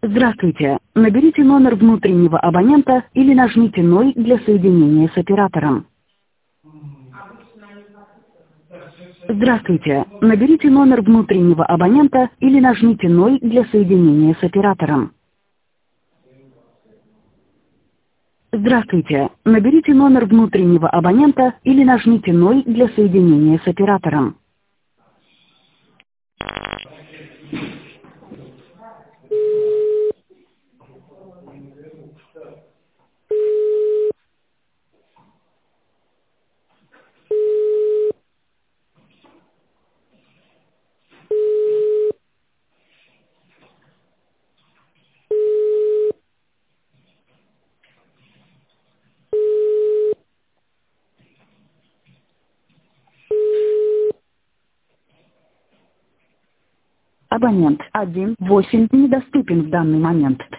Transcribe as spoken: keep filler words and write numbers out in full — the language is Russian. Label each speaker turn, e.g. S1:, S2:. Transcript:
S1: Здравствуйте. Наберите номер внутреннего абонента или нажмите ноль для соединения с оператором. Здравствуйте. Наберите номер внутреннего абонента или нажмите ноль для соединения с оператором. Здравствуйте. Наберите номер внутреннего абонента или нажмите ноль для соединения с оператором. Абонент один восемь недоступен в данный момент.